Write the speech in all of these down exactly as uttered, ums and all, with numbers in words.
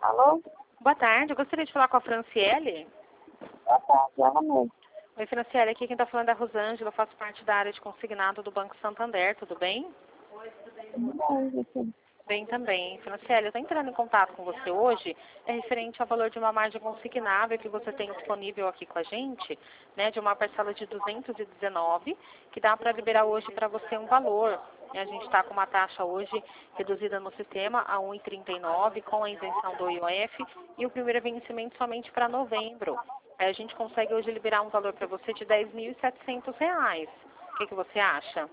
Alô? Boa tarde, eu gostaria de falar com a Franciele. Boa tarde, ela mesmo. Oi, Franciele, aqui quem está falando é a Rosângela, eu faço parte da área de consignado do Banco Santander, tudo bem? Tudo bem, gente? Bem também. Franciele, eu estou entrando em contato com você hoje, é referente ao valor de uma margem consignável que você tem disponível aqui com a gente, né, de uma parcela de duzentos e dezenove, que dá para liberar hoje para você um valor. A gente está com uma taxa hoje reduzida no sistema a um vírgula trinta e nove, com a isenção do I O F, e o primeiro vencimento somente para novembro. Aí a gente consegue hoje liberar um valor para você de dez mil e setecentos reais. O que, que você acha?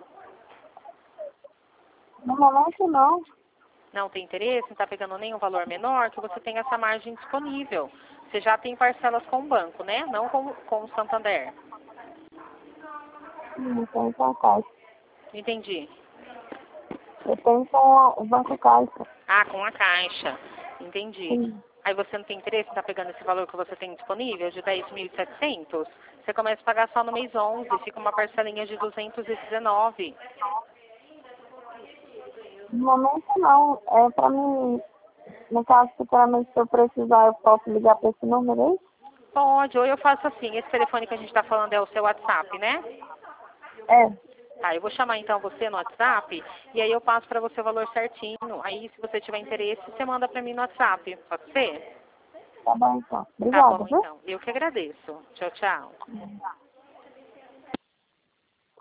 No momento não. Não tem interesse, não está pegando nenhum valor menor, que você tem essa margem disponível. Você já tem parcelas com o banco, né? Não com, com o Santander. Não tenho com a Caixa. Entendi. Eu tenho com o Banco Caixa. Ah, com a Caixa. Entendi. Sim. Aí você não tem interesse em estar pegando esse valor que você tem disponível, de dez mil e setecentos? Você começa a pagar só no mês onze, fica uma parcelinha de duzentos e dezenove. No momento não. É pra mim, no caso, futuramente, se eu precisar, eu posso ligar para esse número aí? Pode, ou eu faço assim, esse telefone que a gente está falando é o seu WhatsApp, né? É. Tá, eu vou chamar então você no WhatsApp e aí eu passo para você o valor certinho. Aí, se você tiver interesse, você manda para mim no WhatsApp. Pode ser? Tá bom, então. Tá Obrigada, bom, viu? então. Eu que agradeço. Tchau, tchau.